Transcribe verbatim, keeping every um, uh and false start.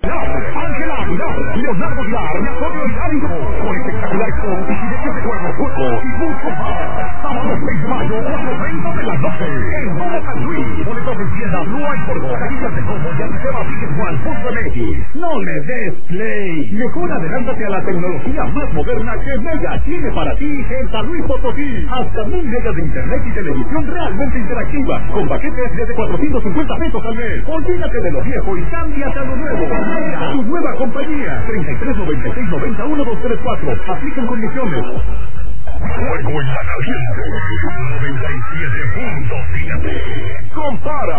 Ángel Aguilar, Leonardo Aguilar, Antonio Hidalgo, con espectacular show y directos de juego, juego y mucho más. Sábado seis de mayo, ocho treinta de la noche, en Dona San Luis. Boletos en tienda Blue Eye Borgo, taquillas de como y Alicema Ticket One punto M X. No le des play. Mejor adelántate a la tecnología más moderna que Mega tiene para ti en San Luis Potosí. Hasta mil megas de internet y televisión realmente interactiva, con paquetes desde cuatrocientos cincuenta pesos al mes. Olvídate de lo viejo y cámbiate a lo nuevo. Mega, tu nueva compañía. treinta y tres noventa y seis noventa uno dos tres cuatro. Aplican condiciones. Juego en la caliente. noventa y siete punto siete. Compara.